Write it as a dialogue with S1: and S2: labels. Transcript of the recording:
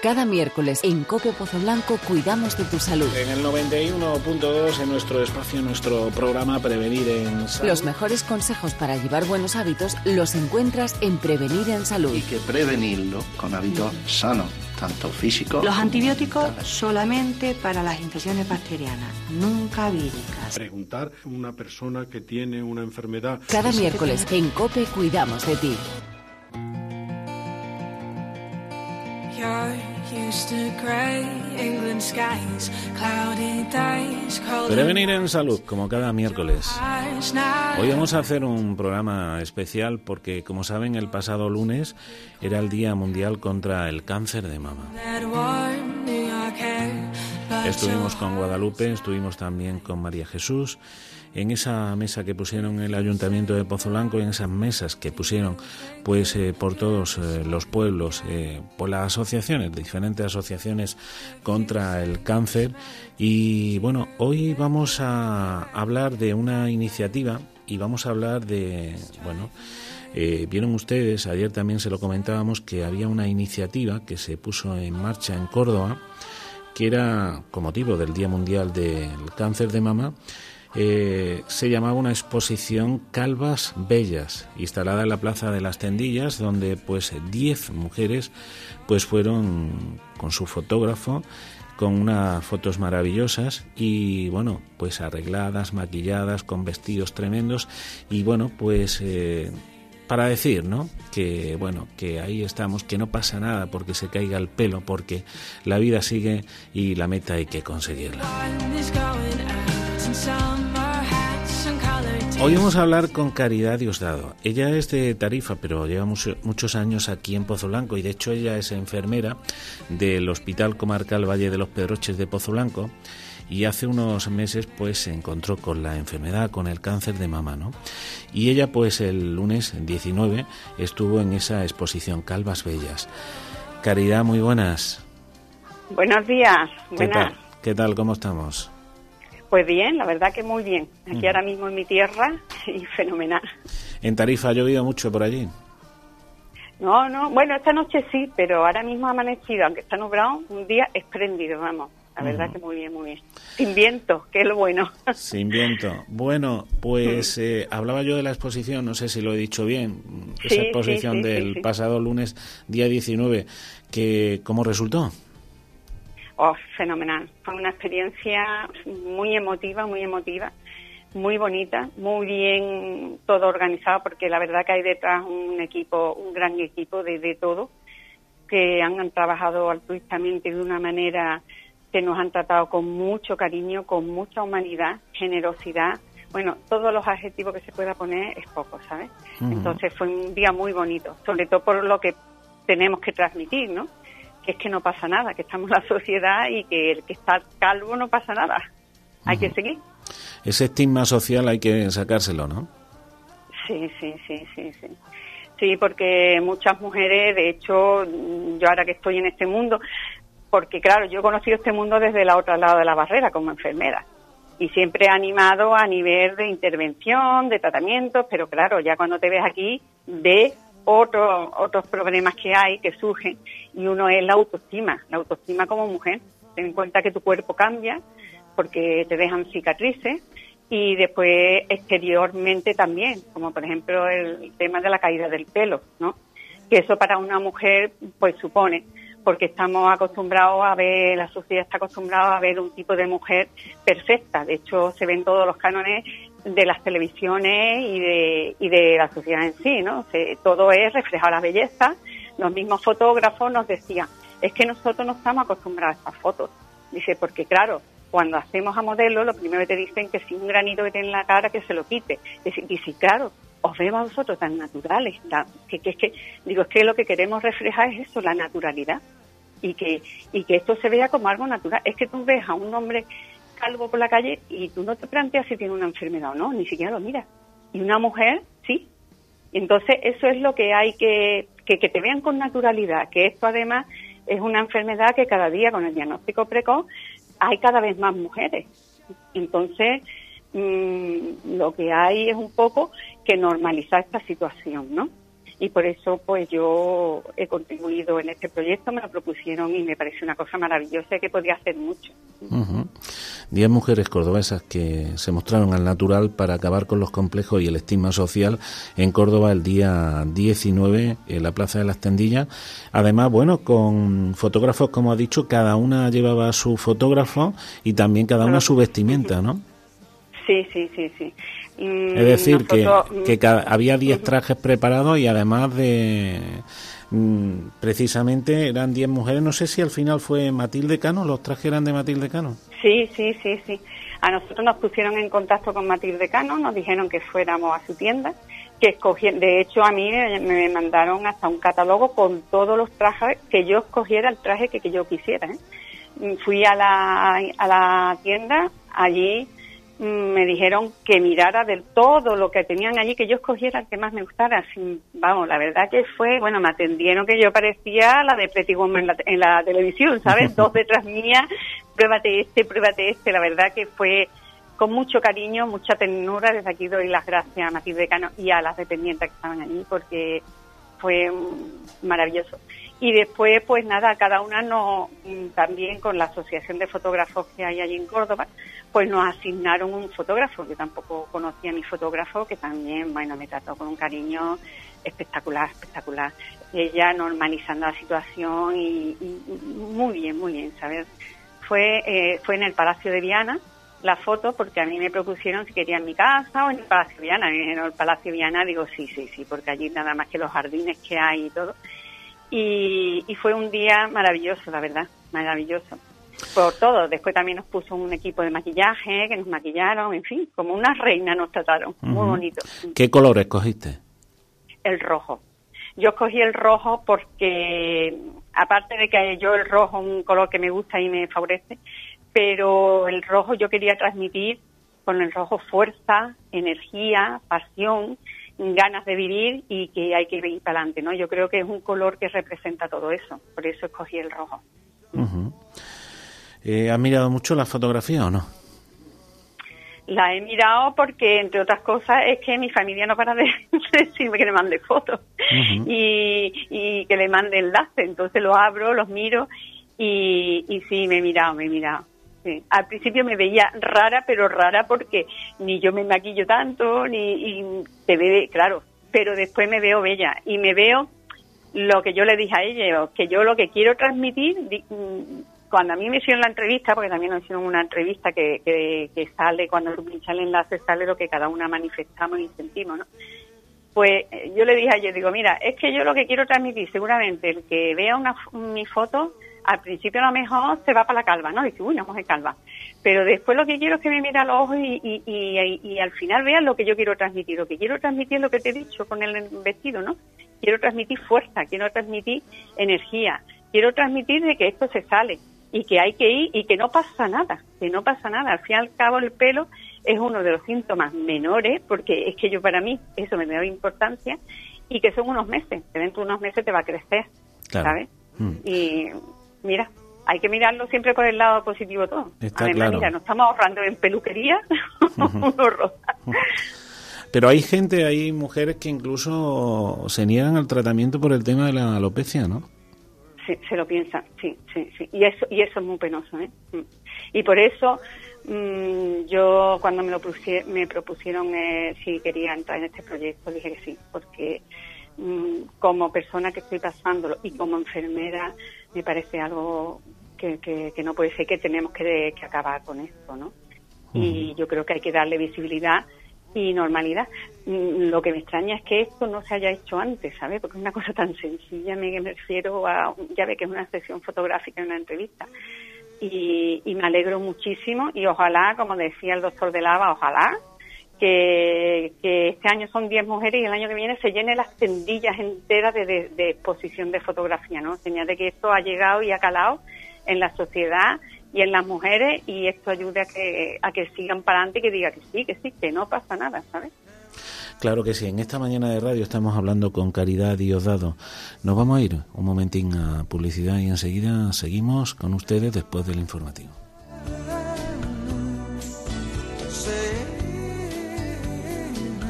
S1: Cada miércoles en COPE Pozo Blanco cuidamos de tu salud.
S2: En el 91.2, en nuestro espacio, en nuestro programa Prevenir en Salud.
S1: Los mejores consejos para llevar buenos hábitos los encuentras en Prevenir en Salud.
S3: Y que prevenirlo con hábitos sanos, tanto físicos...
S4: Los antibióticos solamente para las infecciones bacterianas, nunca víricas.
S5: Preguntar a una persona que tiene una enfermedad...
S1: Cada miércoles en COPE cuidamos de ti.
S2: Prevenir en Salud, como cada miércoles. Hoy vamos a hacer un programa especial porque, como saben, el pasado lunes era el Día Mundial contra el Cáncer de Mama. Estuvimos con Guadalupe, estuvimos también con María Jesús, en esa mesa que pusieron en el Ayuntamiento de Pozo Blanco, en esas mesas que pusieron pues por todos los pueblos, por las asociaciones, diferentes asociaciones contra el cáncer. Y bueno, hoy vamos a hablar de una iniciativa y vamos a hablar de, bueno, vieron ustedes, ayer también se lo comentábamos, que había una iniciativa que se puso en marcha en Córdoba, que era con motivo del Día Mundial del Cáncer de Mama. Se llamaba una exposición Calvas Bellas, instalada en la Plaza de las Tendillas, donde pues 10 mujeres pues fueron con su fotógrafo, con unas fotos maravillosas y bueno, pues arregladas, maquilladas, con vestidos tremendos y bueno, pues para decir, ¿no?, que bueno, que ahí estamos, que no pasa nada porque se caiga el pelo, porque la vida sigue y la meta hay que conseguirla. Hoy vamos a hablar con Caridad Diosdado. Ella es de Tarifa, pero lleva muchos años aquí en Pozo Blanco y de hecho ella es enfermera del Hospital Comarcal Valle de los Pedroches de Pozo Blanco y hace unos meses pues se encontró con la enfermedad, con el cáncer de mama, ¿no? Y ella pues el lunes 19 estuvo en esa exposición Calvas Bellas. Caridad, muy buenas.
S6: Buenos días. Buenas.
S2: ¿Qué tal? ¿Cómo estamos?
S6: Pues bien, la verdad que muy bien. Aquí ahora mismo en mi tierra y fenomenal.
S2: ¿En Tarifa ha llovido mucho por allí?
S6: No, bueno, esta noche sí, pero ahora mismo ha amanecido, aunque está nublado, un día espléndido, vamos. La verdad que muy bien, muy bien. Sin viento, que es lo bueno.
S2: Sin viento. Bueno, pues hablaba yo de la exposición, no sé si lo he dicho bien, esa exposición del pasado lunes, día 19, que ¿cómo resultó?
S6: Oh, fenomenal. Fue una experiencia muy emotiva, muy bonita, muy bien todo organizado, porque la verdad que hay detrás un gran equipo de todo, que han trabajado altruistamente de una manera que nos han tratado con mucho cariño, con mucha humanidad, generosidad. Bueno, todos los adjetivos que se pueda poner es poco, ¿sabes? Entonces fue un día muy bonito, sobre todo por lo que tenemos que transmitir, ¿no? Que es que no pasa nada, que estamos en la sociedad y que el que está calvo no pasa nada. Hay que seguir.
S2: Ese estigma social hay que sacárselo, ¿no? Sí.
S6: Sí, porque muchas mujeres, de hecho, yo ahora que estoy en este mundo, porque claro, yo he conocido este mundo desde el otro lado de la barrera como enfermera y siempre he animado a nivel de intervención, de tratamientos, pero claro, ya cuando te ves aquí, ves otros problemas que hay, que surgen, y uno es la autoestima como mujer. Ten en cuenta que tu cuerpo cambia porque te dejan cicatrices y después exteriormente también, como por ejemplo el tema de la caída del pelo, ¿no? Que eso para una mujer pues supone, porque estamos acostumbrados a ver, la sociedad está acostumbrada a ver un tipo de mujer perfecta. De hecho, se ven todos los cánones de las televisiones y de la sociedad en sí, ¿no? Todo es reflejar la belleza. Los mismos fotógrafos nos decían, es que nosotros no estamos acostumbrados a estas fotos. Dice, porque claro, cuando hacemos a modelos, lo primero que te dicen que si un granito que tiene en la cara, que se lo quite. Dice, claro, os vemos a vosotros tan naturales, es que lo que queremos reflejar es eso, la naturalidad, y que esto se vea como algo natural. Es que tú ves a un hombre calvo por la calle y tú no te planteas si tiene una enfermedad o no, ni siquiera lo miras. Y una mujer, sí. Entonces eso es lo que hay que te vean con naturalidad, que esto además es una enfermedad que cada día con el diagnóstico precoz hay cada vez más mujeres. Entonces lo que hay es un poco que normalizar esta situación, ¿no? y por eso pues yo he contribuido en este proyecto, me lo propusieron y me pareció una cosa maravillosa que podía hacer mucho.
S2: 10 mujeres cordobesas que se mostraron al natural para acabar con los complejos y el estigma social en Córdoba el día 19 en la Plaza de las Tendillas. Además, bueno, con fotógrafos, como ha dicho, cada una llevaba su fotógrafo y también cada una su vestimenta, ¿no?
S6: Sí.
S2: Es decir, que había 10 trajes preparados y además de... precisamente eran 10 mujeres. No sé si al final fue Matilde Cano, los trajes eran de Matilde Cano.
S6: Sí. A nosotros nos pusieron en contacto con Matilde Cano, nos dijeron que fuéramos a su tienda, que escogieran. De hecho, a mí me mandaron hasta un catálogo con todos los trajes, que yo escogiera el traje que yo quisiera, ¿eh? Fui a la tienda, allí me dijeron que mirara de todo lo que tenían allí, que yo escogiera el que más me gustara. Vamos, la verdad que fue, bueno, me atendieron que yo parecía la de Pretty Woman en la televisión, ¿sabes? 2 detrás mía, pruébate este, la verdad que fue con mucho cariño, mucha ternura. Desde aquí doy las gracias a Matilde Cano y a las dependientes que estaban allí, porque fue maravilloso. Y después, pues nada, cada una también con la Asociación de Fotógrafos que hay allí en Córdoba, pues nos asignaron un fotógrafo, que tampoco conocía a mi fotógrafo, que también, bueno, me trató con un cariño espectacular. Ella normalizando la situación y muy bien, ¿sabes? Fue en el Palacio de Viana la foto, porque a mí me propusieron si quería en mi casa o en el Palacio de Viana. En el Palacio de Viana digo sí, porque allí nada más que los jardines que hay y todo. Y fue un día maravilloso, la verdad, maravilloso. Por todo. Después también nos puso un equipo de maquillaje, que nos maquillaron, en fin, como una reina nos trataron. Muy bonito.
S2: ¿Qué color escogiste?
S6: El rojo. Yo escogí el rojo porque, aparte de que yo el rojo es un color que me gusta y me favorece, pero el rojo yo quería transmitir con el rojo fuerza, energía, pasión, ganas de vivir y que hay que ir para adelante, ¿no? Yo creo que es un color que representa todo eso, por eso escogí el rojo.
S2: ¿Has mirado mucho la fotografía o no?
S6: La he mirado porque, entre otras cosas, es que mi familia no para de decirme que le mande fotos y que le mande enlaces. Entonces los abro, los miro y sí, me he mirado. Sí. Al principio me veía rara, pero rara porque ni yo me maquillo tanto, y se ve, claro, pero después me veo bella y me veo lo que yo le dije a ella, que yo lo que quiero transmitir, cuando a mí me hicieron la entrevista, porque también nos hicieron una entrevista que sale, cuando tú pinchas el enlace sale lo que cada una manifestamos y sentimos, ¿no? Pues yo le dije a ella, digo, mira, es que yo lo que quiero transmitir, seguramente el que vea mi foto, al principio a lo mejor se va para la calva, ¿no? Dice, uy, no es calva. Pero después lo que quiero es que me mire a los ojos y al final vean lo que yo quiero transmitir. Lo que quiero transmitir es lo que te he dicho con el vestido, ¿no? Quiero transmitir fuerza, quiero transmitir energía, quiero transmitir de que esto se sale y que hay que ir y que no pasa nada, Al fin y al cabo el pelo es uno de los síntomas menores, porque es que yo para mí eso me da importancia, y que son unos meses, que dentro de unos meses te va a crecer, claro. ¿Sabes? Y mira, hay que mirarlo siempre por el lado positivo todo.
S2: Está
S6: además,
S2: claro.
S6: Mira, nos estamos ahorrando en peluquería un horror.
S2: Pero hay mujeres que incluso se niegan al tratamiento por el tema de la alopecia, ¿no?
S6: Sí, se lo piensan, sí. Y eso es muy penoso, ¿eh? Y por eso yo cuando me propusieron si quería entrar en este proyecto, dije que sí, porque como persona que estoy pasándolo y como enfermera me parece algo que no puede ser, que tenemos que acabar con esto, ¿no? Y yo creo que hay que darle visibilidad y normalidad. Lo que me extraña es que esto no se haya hecho antes, ¿sabes? Porque es una cosa tan sencilla, me refiero a, ya ve que es una sesión fotográfica en una entrevista, y me alegro muchísimo, y ojalá, como decía el doctor de Lava, ojalá que este año son 10 mujeres y el año que viene se llenen las tendillas enteras de exposición de fotografía, ¿no? Señal de que esto ha llegado y ha calado en la sociedad y en las mujeres, y esto ayude a que sigan para adelante y que diga que sí, que no pasa nada, ¿sabes?
S2: Claro que sí. En esta mañana de radio estamos hablando con Caridad Diosdado. Nos vamos a ir un momentín a publicidad y enseguida seguimos con ustedes después del informativo.